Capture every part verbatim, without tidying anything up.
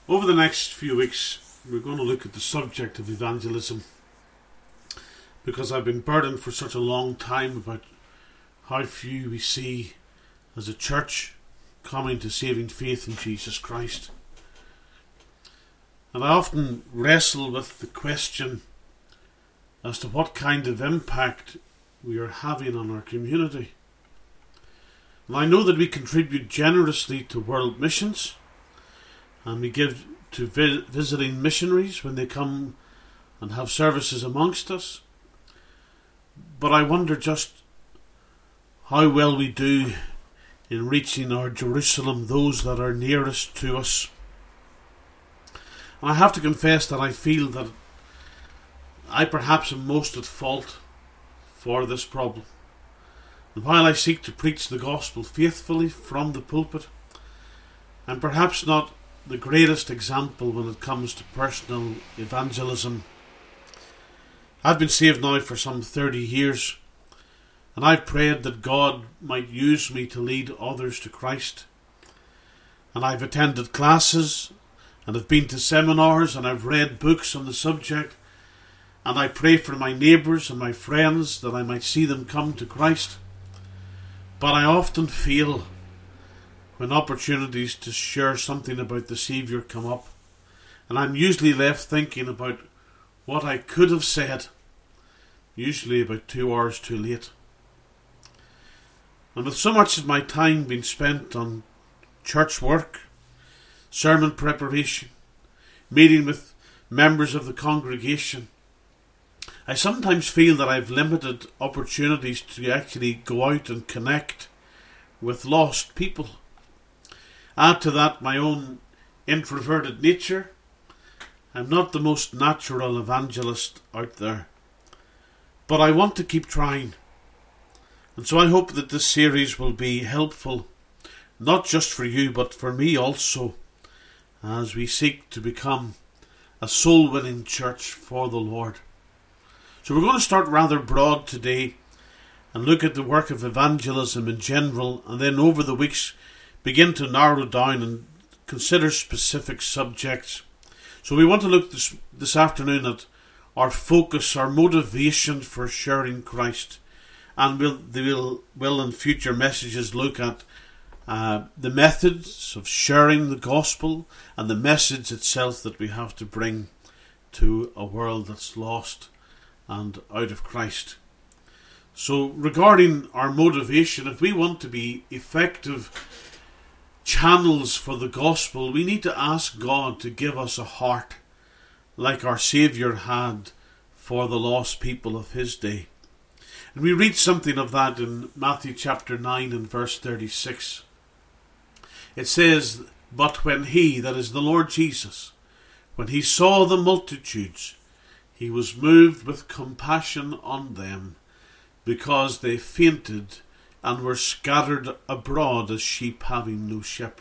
Over the next few weeks, we're going to look at the subject of evangelism, because I've been burdened for such a long time about how few we see as a church coming to saving faith in Jesus Christ. And I often wrestle with the question as to what kind of impact we are having on our community. And I know that we contribute generously to world missions, and we give to vi- visiting missionaries when they come and have services amongst us. But I wonder just how well we do in reaching our Jerusalem, those that are nearest to us. And I have to confess that I feel that I perhaps am most at fault for this problem. And while I seek to preach the gospel faithfully from the pulpit, I'm perhaps not the greatest example when it comes to personal evangelism. I've been saved now for some thirty years, and I've prayed that God might use me to lead others to Christ. And I've attended classes, and I've been to seminars, and I've read books on the subject, and I pray for my neighbours and my friends that I might see them come to Christ. But I often feel, when opportunities to share something about the Saviour come up, and I'm usually left thinking about what I could have said, usually about two hours too late. And with so much of my time being spent on church work, sermon preparation, meeting with members of the congregation, I sometimes feel that I've limited opportunities to actually go out and connect with lost people. Add to that my own introverted nature. I'm not the most natural evangelist out there, but I want to keep trying. And so I hope that this series will be helpful, not just for you, but for me also, as we seek to become a soul-winning church for the Lord. So we're going to start rather broad today and look at the work of evangelism in general, and then over the weeks begin to narrow down and consider specific subjects. So we want to look this, this afternoon at our focus, our motivation for sharing Christ. And we'll, we'll, will in future messages look at uh, the methods of sharing the gospel and the message itself that we have to bring to a world that's lost and out of Christ. So regarding our motivation, if we want to be effective channels for the gospel, we need to ask God to give us a heart like our Saviour had for the lost people of his day. And we read something of that in Matthew chapter nine and verse thirty-six. It says, "But when he," that is the Lord Jesus, "when he saw the multitudes, he was moved with compassion on them, because they fainted and were scattered abroad as sheep having no shepherd."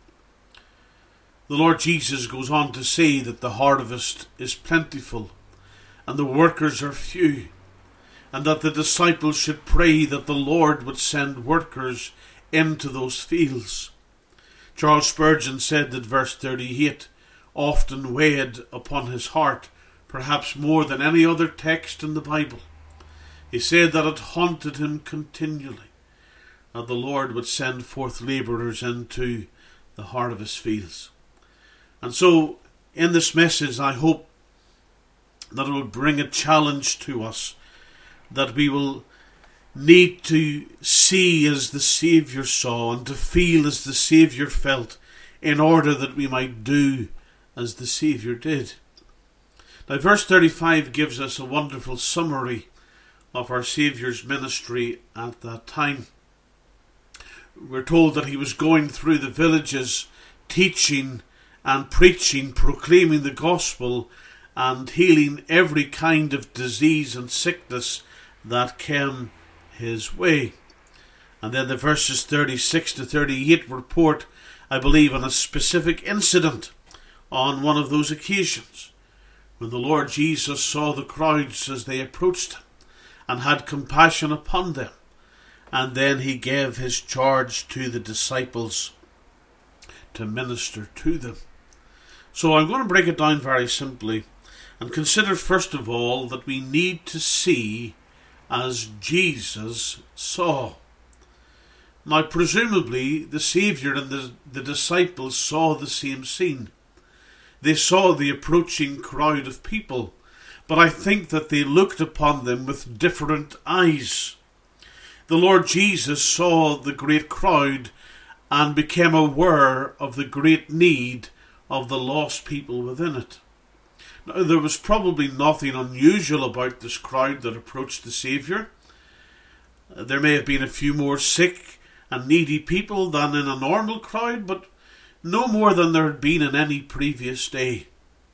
The Lord Jesus goes on to say that the harvest is plentiful and the workers are few, and that the disciples should pray that the Lord would send workers into those fields. Charles Spurgeon said that verse thirty-eight often weighed upon his heart, perhaps more than any other text in the Bible. He said that it haunted him continually, that the Lord would send forth labourers into the heart of his fields. And so, in this message, I hope that it will bring a challenge to us, that we will need to see as the Saviour saw and to feel as the Saviour felt, in order that we might do as the Saviour did. Now, verse thirty-five gives us a wonderful summary of our Saviour's ministry at that time. We're told that he was going through the villages, teaching and preaching, proclaiming the gospel, and healing every kind of disease and sickness that came his way. And then the verses thirty-six to thirty-eight report, I believe, on a specific incident on one of those occasions when the Lord Jesus saw the crowds as they approached him and had compassion upon them. And then he gave his charge to the disciples to minister to them. So I'm going to break it down very simply and consider first of all that we need to see as Jesus saw. Now, presumably, the Saviour and the, the disciples saw the same scene. They saw the approaching crowd of people, but I think that they looked upon them with different eyes. The Lord Jesus saw the great crowd and became aware of the great need of the lost people within it. Now, there was probably nothing unusual about this crowd that approached the Saviour. There may have been a few more sick and needy people than in a normal crowd, but no more than there had been in any previous day.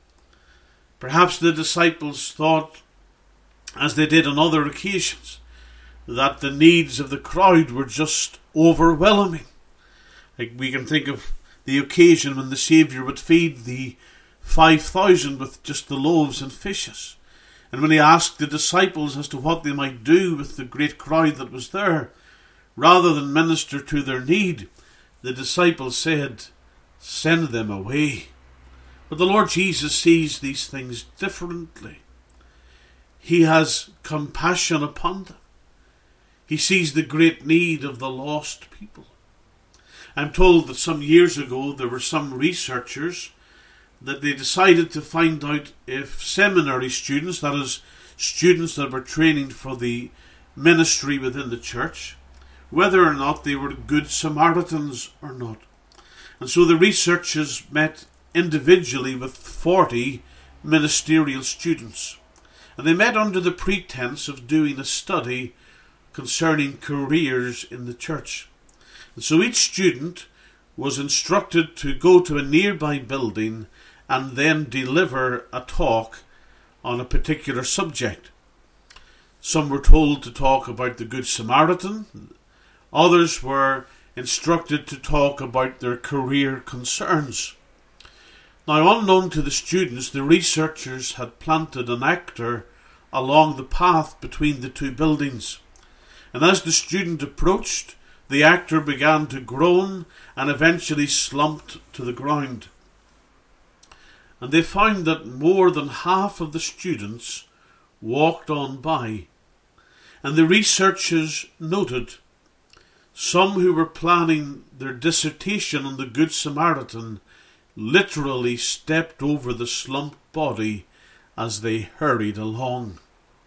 Perhaps the disciples thought, as they did on other occasions, that the needs of the crowd were just overwhelming. Like we can think of the occasion when the Saviour would feed the five thousand with just the loaves and fishes. And when he asked the disciples as to what they might do with the great crowd that was there, rather than minister to their need, the disciples said, "Send them away." But the Lord Jesus sees these things differently. He has compassion upon them. He sees the great need of the lost people. I'm told that some years ago there were some researchers that they decided to find out if seminary students, that is, students that were training for the ministry within the church, whether or not they were good Samaritans or not. And so the researchers met individually with forty ministerial students. And they met under the pretense of doing a study concerning careers in the church. And so each student was instructed to go to a nearby building and then deliver a talk on a particular subject. Some were told to talk about the Good Samaritan. Others were instructed to talk about their career concerns. Now, unknown to the students, the researchers had planted an actor along the path between the two buildings. And as the student approached, the actor began to groan and eventually slumped to the ground. And they found that more than half of the students walked on by. And the researchers noted some who were planning their dissertation on the Good Samaritan literally stepped over the slumped body as they hurried along.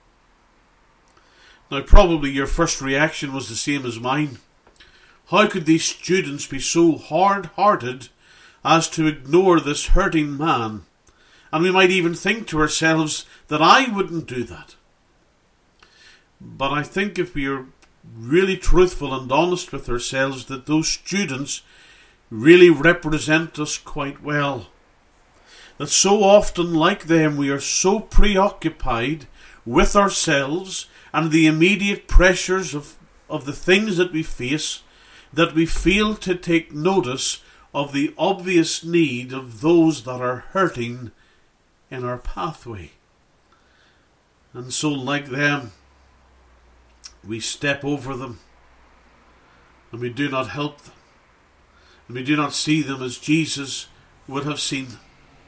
Now, probably your first reaction was the same as mine. How could these students be so hard-hearted as to ignore this hurting man? And we might even think to ourselves that I wouldn't do that. But I think if we are really truthful and honest with ourselves, that those students really represent us quite well. That so often, like them, we are so preoccupied with ourselves and the immediate pressures of, of the things that we face, that we fail to take notice of the obvious need of those that are hurting in our pathway. And so, like them, we step over them and we do not help them. And we do not see them as Jesus would have seen them.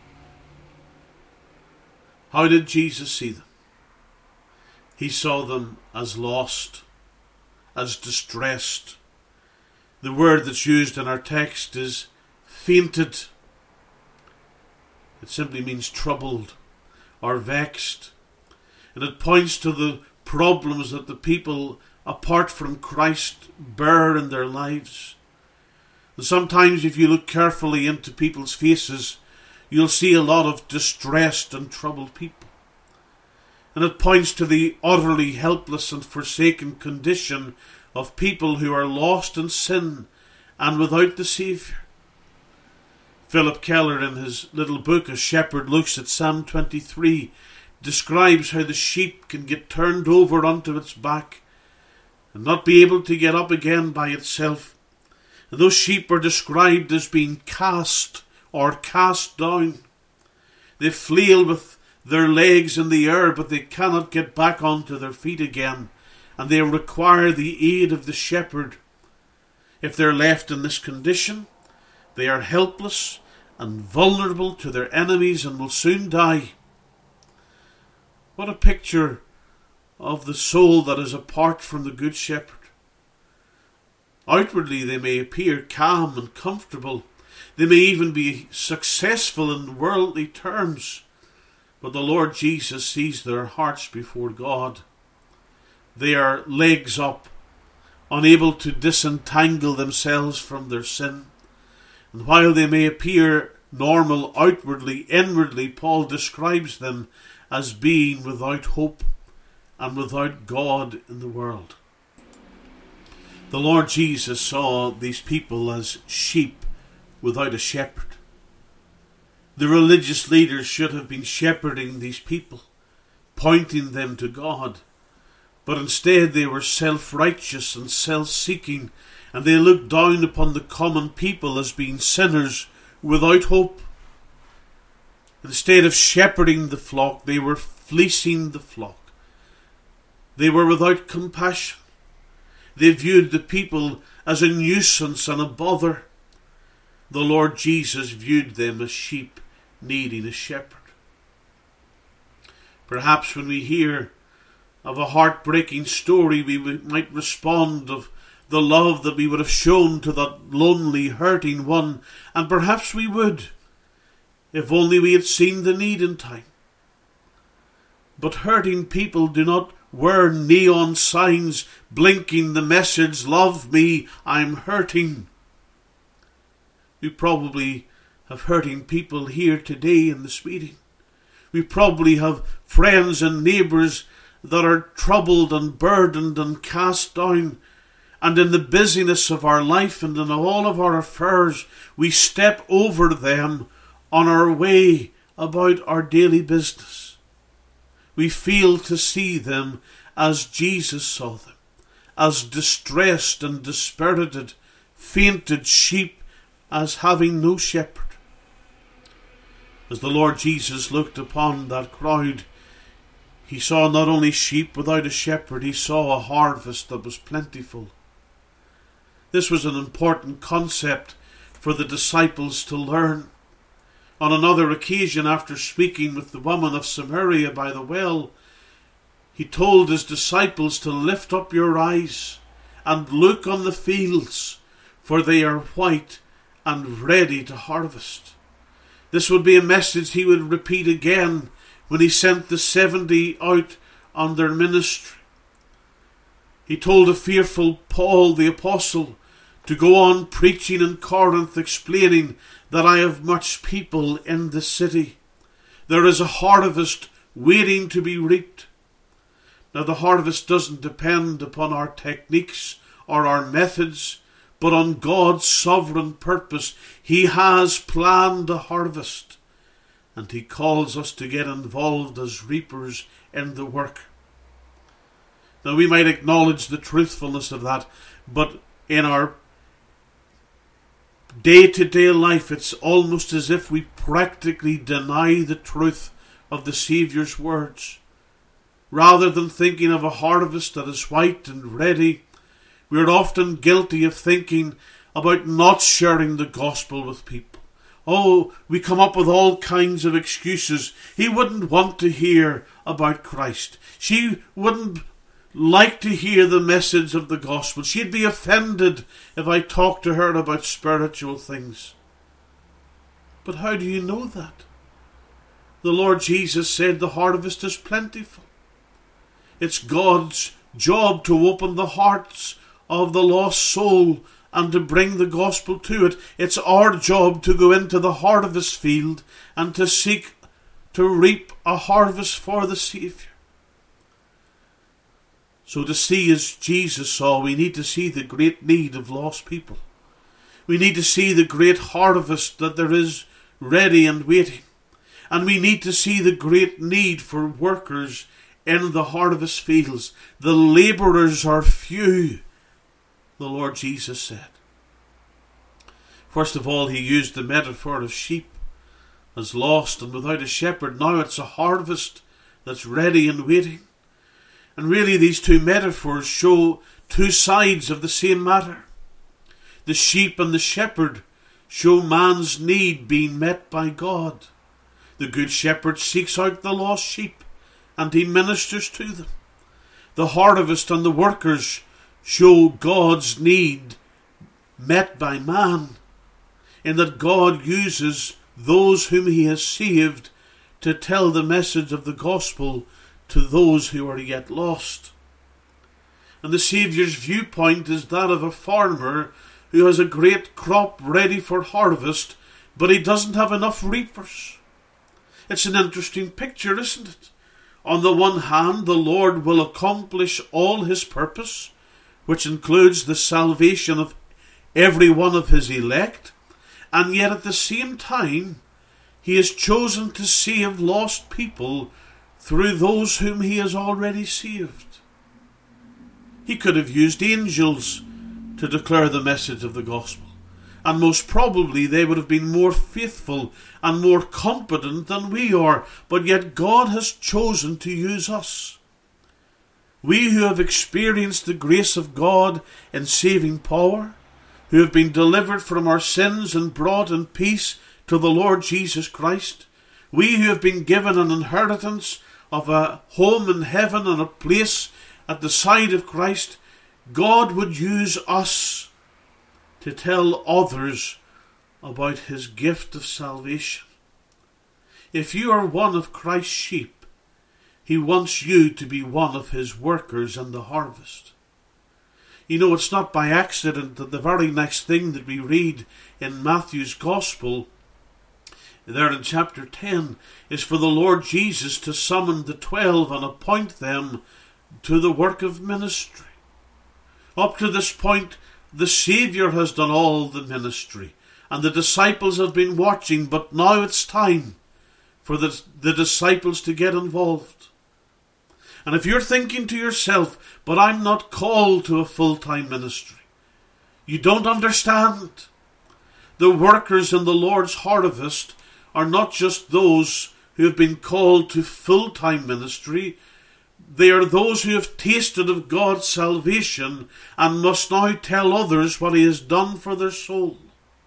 How did Jesus see them? He saw them as lost, as distressed. The word that's used in our text is fainted. It simply means troubled or vexed. And it points to the problems that the people apart from Christ bear in their lives. And sometimes if you look carefully into people's faces, you'll see a lot of distressed and troubled people. And it points to the utterly helpless and forsaken condition of people who are lost in sin and without the Saviour. Philip Keller, in his little book, A Shepherd Looks at Psalm twenty-three, describes how the sheep can get turned over onto its back and not be able to get up again by itself. And those sheep are described as being cast or cast down. They flail with their legs in the air, but they cannot get back onto their feet again, and they require the aid of the shepherd. If they're left in this condition, they are helpless and vulnerable to their enemies and will soon die. What a picture of the soul that is apart from the Good Shepherd. Outwardly they may appear calm and comfortable. They may even be successful in worldly terms. But the Lord Jesus sees their hearts before God. They are legs up, unable to disentangle themselves from their sin. And while they may appear normal outwardly, inwardly Paul describes them as being without hope and without God in the world. The Lord Jesus saw these people as sheep without a shepherd. The religious leaders should have been shepherding these people, pointing them to God. But instead they were self-righteous and self-seeking, and they looked down upon the common people as being sinners without hope. Instead of shepherding the flock, they were fleecing the flock. They were without compassion. They viewed the people as a nuisance and a bother. The Lord Jesus viewed them as sheep needing a shepherd. Perhaps when we hear of a heartbreaking story, we might respond of the love that we would have shown to that lonely, hurting one, and perhaps we would, if only we had seen the need in time. But hurting people do not wear neon signs blinking the message, "Love me, I'm hurting." We probably have hurting people here today in this meeting. We probably have friends and neighbours that are troubled and burdened and cast down. And in the busyness of our life and in all of our affairs, we step over them on our way about our daily business. We fail to see them as Jesus saw them, as distressed and dispirited, fainted sheep, as having no shepherd. As the Lord Jesus looked upon that crowd, he saw not only sheep without a shepherd, he saw a harvest that was plentiful. This was an important concept for the disciples to learn. On another occasion, after speaking with the woman of Samaria by the well, he told his disciples to lift up your eyes and look on the fields, for they are white and ready to harvest. This would be a message he would repeat again when he sent the seventy out on their ministry. He told a fearful Paul the apostle to go on preaching in Corinth, explaining that I have much people in the city. There is a harvest waiting to be reaped. Now the harvest doesn't depend upon our techniques or our methods, but on God's sovereign purpose. He has planned a harvest, and he calls us to get involved as reapers in the work. Now we might acknowledge the truthfulness of that, but in our day-to-day life, it's almost as if we practically deny the truth of the Saviour's words. Rather than thinking of a harvest that is white and ready, we are often guilty of thinking about not sharing the gospel with people. Oh, we come up with all kinds of excuses. He wouldn't want to hear about Christ. She wouldn't like to hear the message of the gospel. She'd be offended if I talked to her about spiritual things. But how do you know that? The Lord Jesus said the harvest is plentiful. It's God's job to open the hearts of the lost soul and to bring the gospel to it. It's our job to go into the harvest field and to seek to reap a harvest for the Saviour. So to see as Jesus saw, we need to see the great need of lost people. We need to see the great harvest that there is ready and waiting. And we need to see the great need for workers in the harvest fields. The labourers are few, the Lord Jesus said. First of all, he used the metaphor of sheep as lost and without a shepherd. Now it's a harvest that's ready and waiting. And really these two metaphors show two sides of the same matter. The sheep and the shepherd show man's need being met by God. The Good Shepherd seeks out the lost sheep, and he ministers to them. The harvest and the workers show God's need met by man, in that God uses those whom he has saved to tell the message of the gospel to those who are yet lost. And the Saviour's viewpoint is that of a farmer who has a great crop ready for harvest, but he doesn't have enough reapers. It's an interesting picture, isn't it? On the one hand, the Lord will accomplish all his purpose, which includes the salvation of every one of his elect, and yet at the same time, he has chosen to save lost people through those whom he has already saved. He could have used angels to declare the message of the gospel, and most probably they would have been more faithful and more competent than we are, but yet God has chosen to use us. We who have experienced the grace of God in saving power, who have been delivered from our sins and brought in peace to the Lord Jesus Christ, we who have been given an inheritance of a home in heaven and a place at the side of Christ, God would use us to tell others about his gift of salvation. If you are one of Christ's sheep, he wants you to be one of his workers in the harvest. You know, it's not by accident that the very next thing that we read in Matthew's Gospel, there in chapter ten, is for the Lord Jesus to summon the twelve and appoint them to the work of ministry. Up to this point, the Saviour has done all the ministry, and the disciples have been watching, but now it's time for the, the disciples to get involved. And if you're thinking to yourself, but I'm not called to a full-time ministry, you don't understand. The workers in the Lord's harvest are not just those who have been called to full-time ministry. They are those who have tasted of God's salvation and must now tell others what he has done for their soul.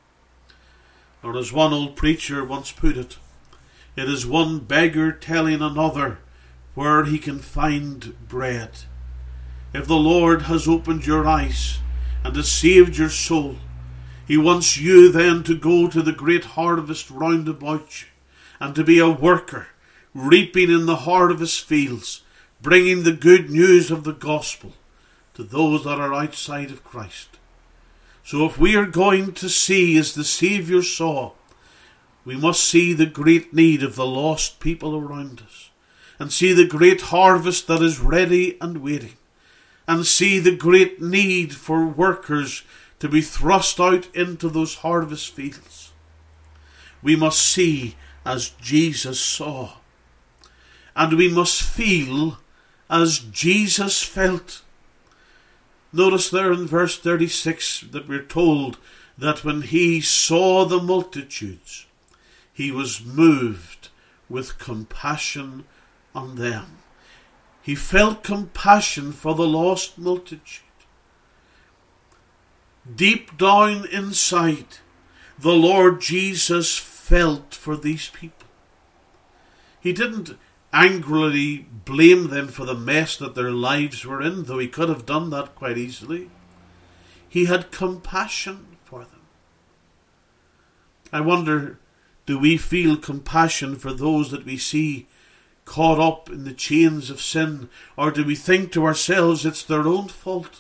Or as one old preacher once put it, it is one beggar telling another where he can find bread. If the Lord has opened your eyes and has saved your soul, he wants you then to go to the great harvest round about you and to be a worker, reaping in the heart of his fields, bringing the good news of the gospel to those that are outside of Christ. So if we are going to see as the Saviour saw, we must see the great need of the lost people around us, and see the great harvest that is ready and waiting, and see the great need for workers to be thrust out into those harvest fields. We must see as Jesus saw, and we must feel as Jesus felt. Notice there in verse thirty-six that we're told that when he saw the multitudes, he was moved with compassion on them. He felt compassion for the lost multitude. Deep down inside, the Lord Jesus felt for these people. He didn't angrily blame them for the mess that their lives were in, though he could have done that quite easily. He had compassion for them. I wonder, do we feel compassion for those that we see caught up in the chains of sin, or do we think to ourselves it's their own fault?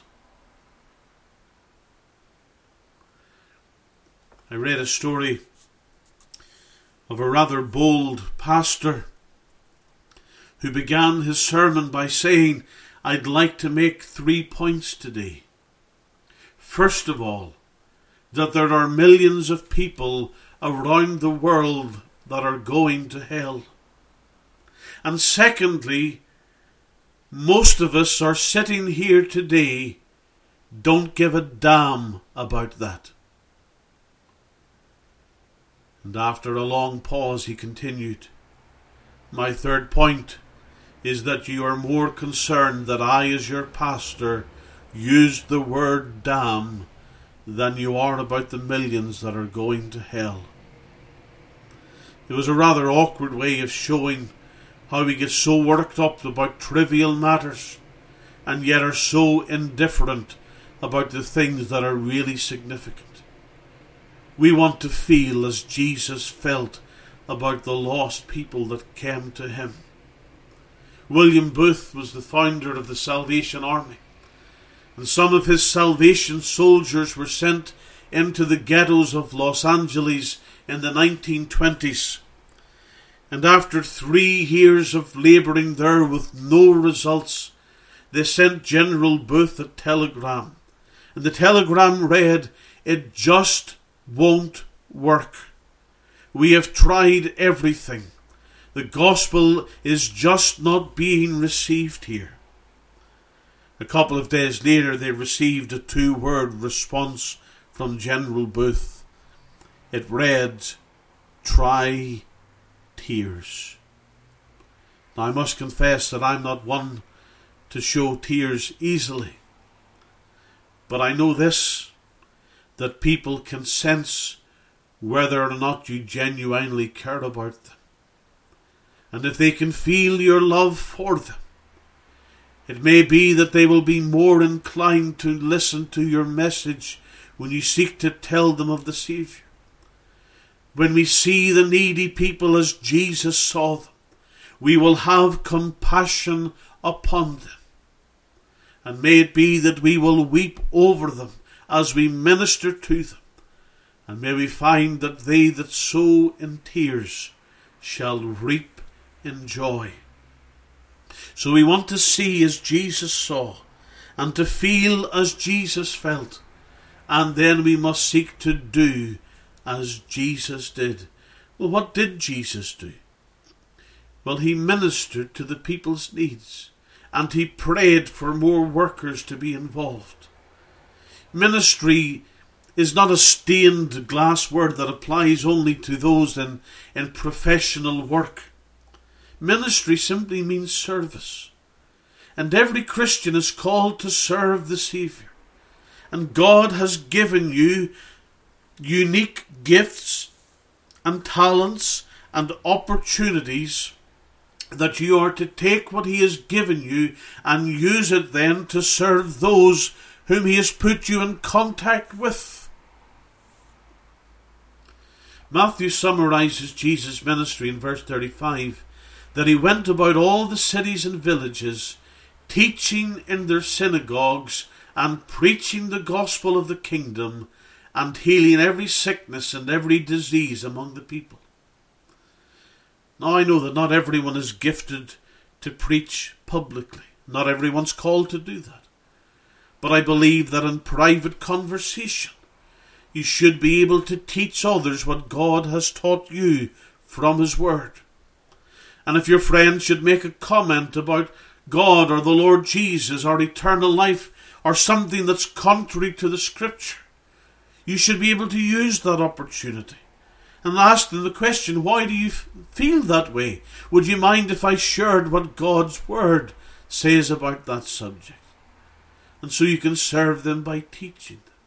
I read a story of a rather bold pastor who began his sermon by saying, I'd like to make three points today. First of all, that there are millions of people around the world that are going to hell. And secondly, most of us are sitting here today, don't give a damn about that. And after a long pause, he continued, my third point is that you are more concerned that I, as your pastor, used the word damn than you are about the millions that are going to hell. It was a rather awkward way of showing how we get so worked up about trivial matters and yet are so indifferent about the things that are really significant. We want to feel as Jesus felt about the lost people that came to him. William Booth was the founder of the Salvation Army, and some of his Salvation soldiers were sent into the ghettos of Los Angeles in the nineteen twenties. And after three years of labouring there with no results, they sent General Booth a telegram. And the telegram read, "It just won't work. We have tried everything. The gospel is just not being received here." A couple of days later, they received a two-word response from General Booth. It read, "Try tears." Now, I must confess that I'm not one to show tears easily. But I know this, that people can sense whether or not you genuinely care about them. And if they can feel your love for them, it may be that they will be more inclined to listen to your message when you seek to tell them of the Saviour. When we see the needy people as Jesus saw them, we will have compassion upon them. And may it be that we will weep over them as we minister to them. And may we find that they that sow in tears shall reap in joy. So we want to see as Jesus saw, and to feel as Jesus felt. And then we must seek to do as Jesus did. Well, what did Jesus do? Well, he ministered to the people's needs, and he prayed for more workers to be involved. Ministry is not a stained glass word that applies only to those in, in professional work. Ministry simply means service. And every Christian is called to serve the Saviour. And God has given you unique gifts and talents and opportunities that you are to take what he has given you and use it then to serve those whom he has put you in contact with. Matthew summarizes Jesus' ministry in verse thirty-five, that he went about all the cities and villages, teaching in their synagogues and preaching the gospel of the kingdom, and healing every sickness and every disease among the people. Now I know that not everyone is gifted to preach publicly. Not everyone's called to do that. But I believe that in private conversation, you should be able to teach others what God has taught you from his word. And if your friend should make a comment about God or the Lord Jesus or eternal life or something that's contrary to the scripture, you should be able to use that opportunity and ask them the question, why do you feel that way? Would you mind if I shared what God's word says about that subject? And so you can serve them by teaching them.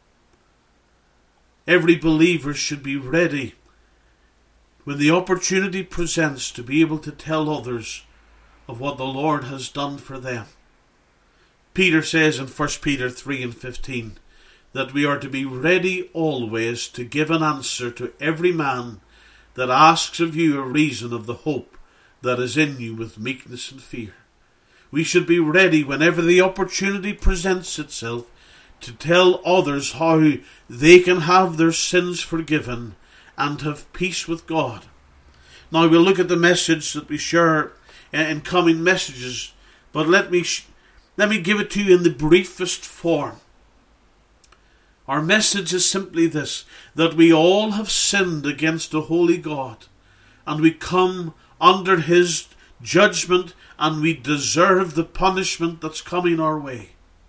Every believer should be ready when the opportunity presents to be able to tell others of what the Lord has done for them. Peter says in First Peter three and fifteen that we are to be ready always to give an answer to every man that asks of you a reason of the hope that is in you with meekness and fear. We should be ready whenever the opportunity presents itself to tell others how they can have their sins forgiven and have peace with God. Now we'll look at the message that we share in coming messages, but let me sh- let me give it to you in the briefest form. Our message is simply this, that we all have sinned against a holy God, and we come under his judgment, and we deserve the punishment that's coming our way.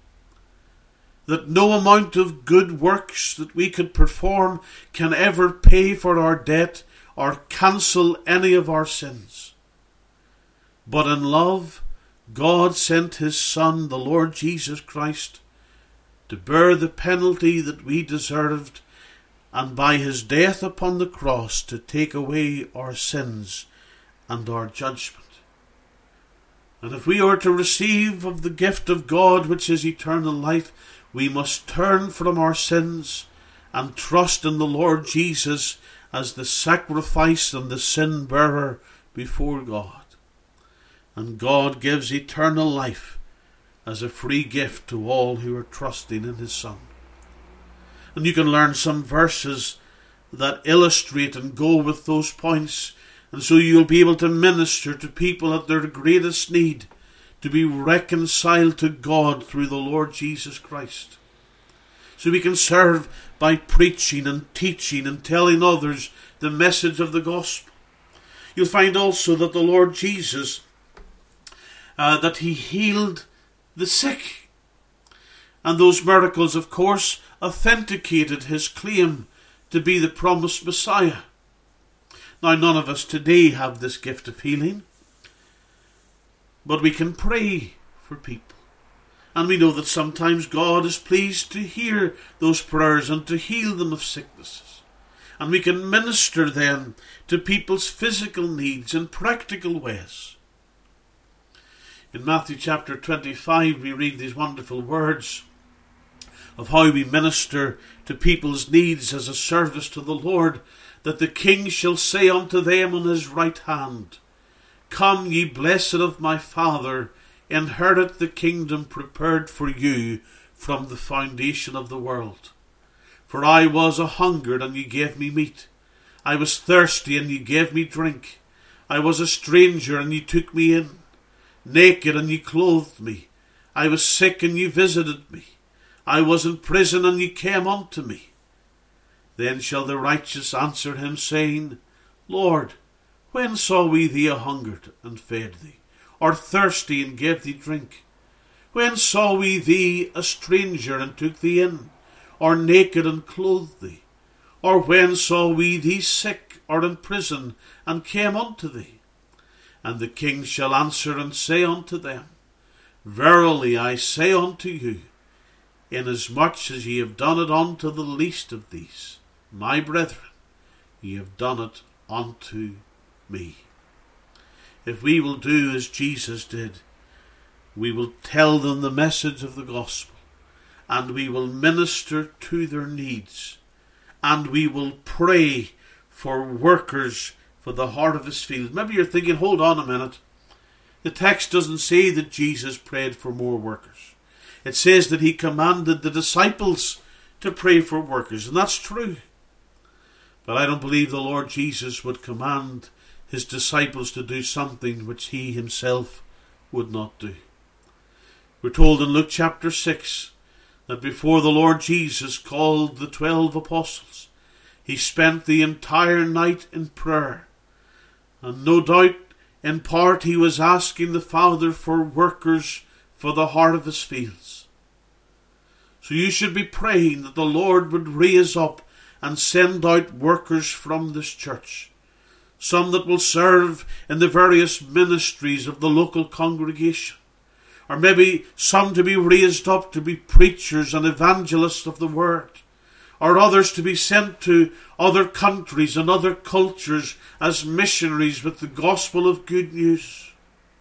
That no amount of good works that we could perform can ever pay for our debt or cancel any of our sins. But in love, God sent his Son, the Lord Jesus Christ, to bear the penalty that we deserved, and by his death upon the cross to take away our sins and our judgment. And if we are to receive of the gift of God, which is eternal life, we must turn from our sins and trust in the Lord Jesus as the sacrifice and the sin bearer before God. And God gives eternal life as a free gift to all who are trusting in his Son. And you can learn some verses that illustrate and go with those points, and so you'll be able to minister to people at their greatest need, to be reconciled to God through the Lord Jesus Christ. So we can serve by preaching and teaching and telling others the message of the gospel. You'll find also that the Lord Jesus, uh, that he healed the sick. And those miracles, of course, authenticated his claim to be the promised Messiah. Now, none of us today have this gift of healing, but we can pray for people. And we know that sometimes God is pleased to hear those prayers and to heal them of sicknesses. And we can minister then to people's physical needs in practical ways. In Matthew chapter twenty-five, we read these wonderful words of how we minister to people's needs as a service to the Lord, that the King shall say unto them on his right hand, Come, ye blessed of my Father, inherit the kingdom prepared for you from the foundation of the world. For I was a hungered, and ye gave me meat. I was thirsty, and ye gave me drink. I was a stranger, and ye took me in. Naked, and ye clothed me. I was sick, and ye visited me. I was in prison, and ye came unto me. Then shall the righteous answer him, saying, Lord, when saw we thee a hungered, and fed thee, or thirsty, and gave thee drink? When saw we thee a stranger, and took thee in, or naked, and clothed thee? Or when saw we thee sick, or in prison, and came unto thee? And the King shall answer and say unto them, Verily I say unto you, inasmuch as ye have done it unto the least of these, my brethren, ye have done it unto me. If we will do as Jesus did, we will tell them the message of the gospel, and we will minister to their needs, and we will pray for workers for the harvest field. Maybe you're thinking, hold on a minute. The text doesn't say that Jesus prayed for more workers. It says that he commanded the disciples to pray for workers, and that's true. But I don't believe the Lord Jesus would command his disciples to do something which he himself would not do. We're told in Luke chapter six that before the Lord Jesus called the twelve apostles, he spent the entire night in prayer. And no doubt, in part, he was asking the Father for workers for the harvest fields. So you should be praying that the Lord would raise up and send out workers from this church. Some that will serve in the various ministries of the local congregation. Or maybe some to be raised up to be preachers and evangelists of the word. Or others to be sent to other countries and other cultures as missionaries with the gospel of good news.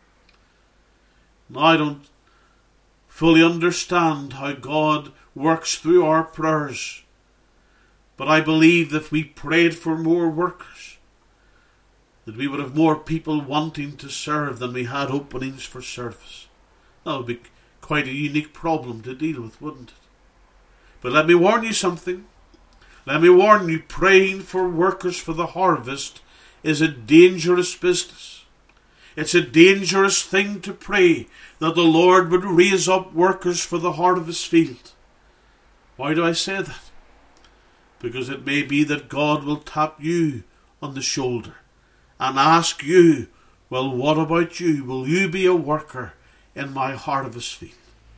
Now, I don't fully understand how God works through our prayers, but I believe that if we prayed for more workers, that we would have more people wanting to serve than we had openings for service. That would be quite a unique problem to deal with, wouldn't it? But let me warn you something. Let me warn you, praying for workers for the harvest is a dangerous business. It's a dangerous thing to pray that the Lord would raise up workers for the harvest field. Why do I say that? Because it may be that God will tap you on the shoulder and ask you, well, what about you? Will you be a worker in my harvest field?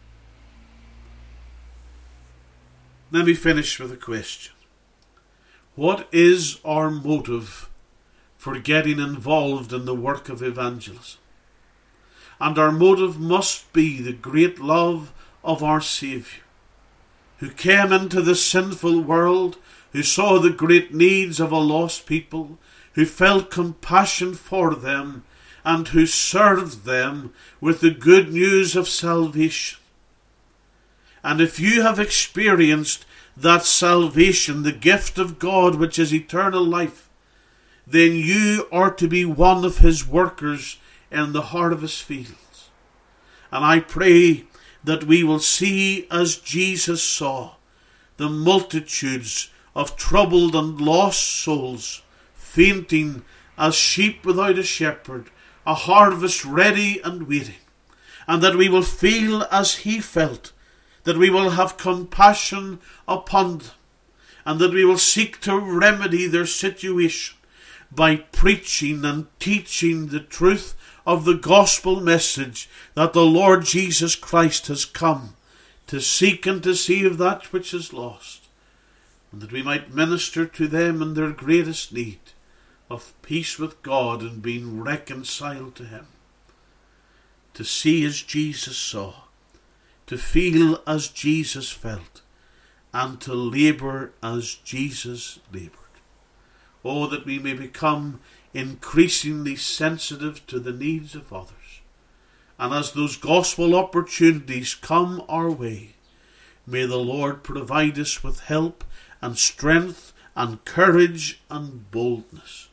Let me finish with a question. What is our motive for getting involved in the work of evangelism? And our motive must be the great love of our Saviour. who came into the sinful world, who saw the great needs of a lost people, who felt compassion for them, and who served them with the good news of salvation. And if you have experienced that salvation, the gift of God, which is eternal life, then you are to be one of his workers in the harvest fields. And I pray that we will see, as Jesus saw, the multitudes of troubled and lost souls fainting as sheep without a shepherd, a harvest ready and waiting, and that we will feel as he felt, that we will have compassion upon them, and that we will seek to remedy their situation by preaching and teaching the truth of the gospel message that the Lord Jesus Christ has come to seek and to save that which is lost, and that we might minister to them in their greatest need of peace with God and being reconciled to him. To see as Jesus saw, to feel as Jesus felt, and to labour as Jesus laboured. Oh, that we may become increasingly sensitive to the needs of others. And as those gospel opportunities come our way, may the Lord provide us with help and strength and courage and boldness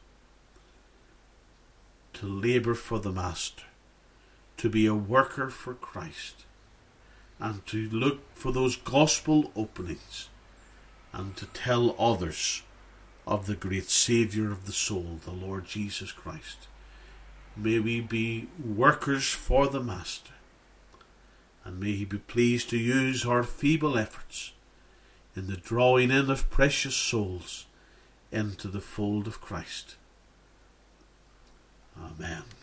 to labour for the Master, to be a worker for Christ, and to look for those gospel openings, and to tell others of the great Saviour of the soul, the Lord Jesus Christ. May we be workers for the Master, and may he be pleased to use our feeble efforts in the drawing in of precious souls into the fold of Christ. Amen.